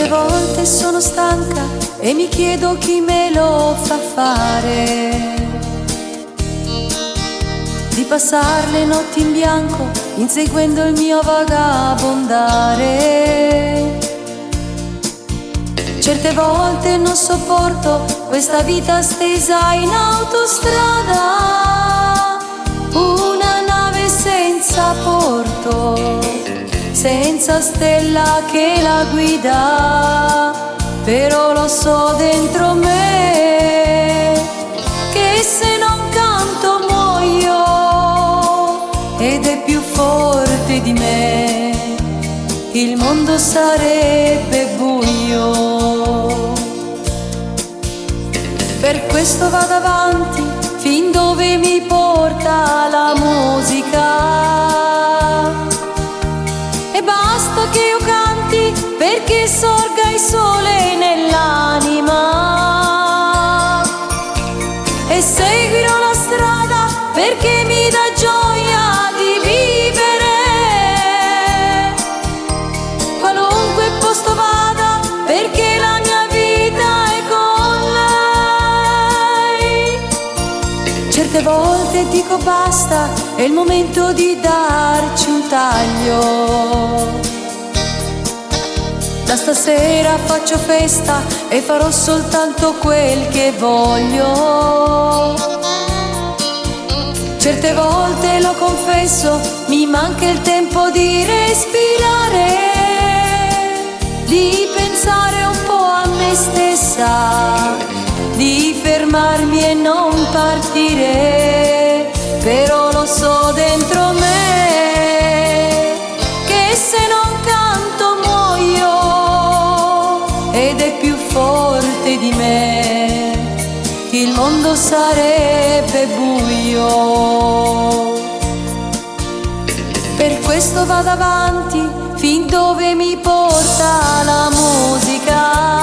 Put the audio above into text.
volte sono stanca e mi chiedo chi me lo fa fare, di passare le notti in bianco inseguendo il mio vagabondare. Certe volte non sopporto questa vita stesa in autostrada, una nave senza porto, senza stella che la guida, però lo so dentro me che se non canto muoio, ed è più forte di me, il mondo sarebbe buio. Per questo vado avanti fin dove mi porta la musica, e basta che io canti perché sorga il sole nell'anima, e seguirò la strada perché mi dà gioia di vivere. Qualunque posto vada perché la mia vita è con lei. Certe volte dico basta, è il momento di darci un taglio. Da stasera faccio festa e farò soltanto quel che voglio. Certe volte lo confesso, mi manca il tempo di respirare, di pensare un po' a me stessa, di fermarmi e non partire, però lo so dentro me che se non canto muoio, ed è più forte di me, il mondo sarebbe buio. Per questo vado avanti fin dove mi porta la musica,